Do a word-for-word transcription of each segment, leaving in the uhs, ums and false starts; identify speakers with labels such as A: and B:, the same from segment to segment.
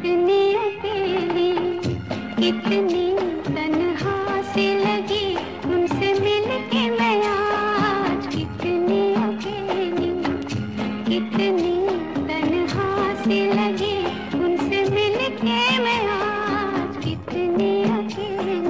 A: कितनी अकेली, कितनी तन्हा सी लगी उनसे मिलके मैं आज। कितनी अकेली, कितनी तन्हा सी लगी उनसे मिलके मैं आज। कितनी अकेली।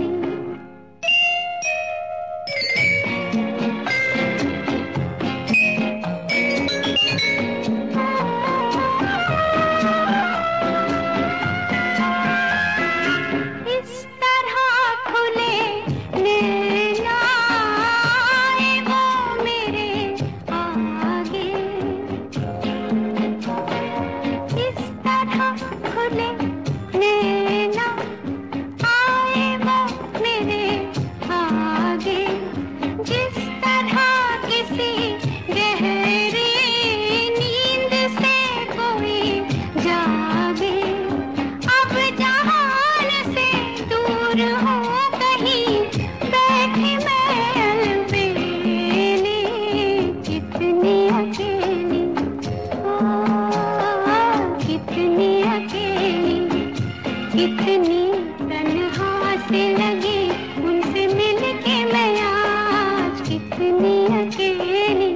A: कितनी तन्हा से लगी उनसे मिलके मैं आज। कितनी अकेली।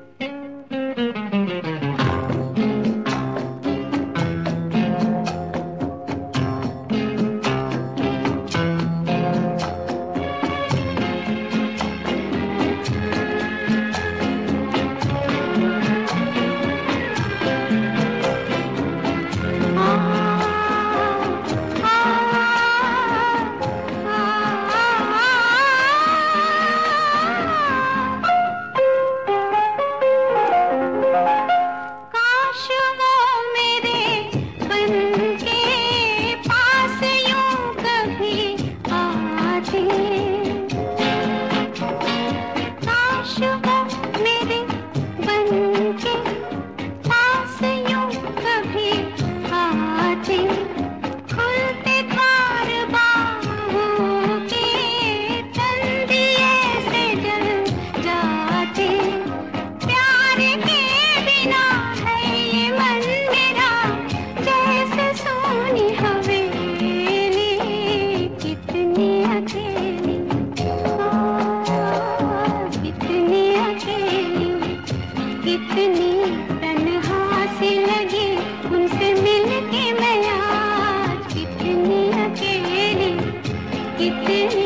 A: कितनी तन्हा सी लगी उनसे मिलके मैं आज। कितनी अकेली, कितनी